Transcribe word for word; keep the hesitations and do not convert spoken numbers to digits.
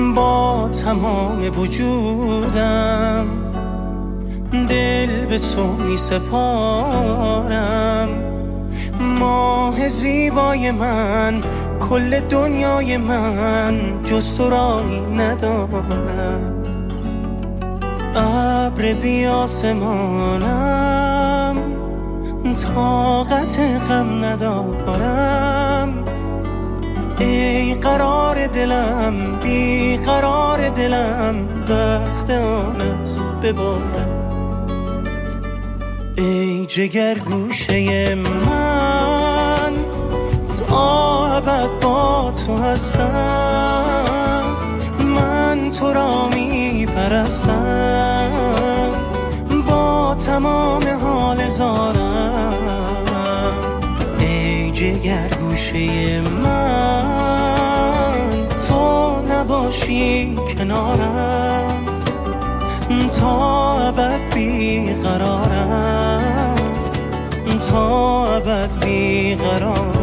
با تمام وجودم دل به تو می سپارم. ماه زیبای من، کل دنیای من، جز تو راهی ندارم. ابر بی آسمانم، طاقت غم ندارم. ای قرار دلم، بی قرار دلم، وقت آن است ببارم. ای جگر گوشه من، تا ابد با تو هستم. من تو را می پرستم با تمام حال زارم. ای جگر گوشه من، تو نباشی کنارم، تا ابد بی قرارم، تا ابد بی قرارم.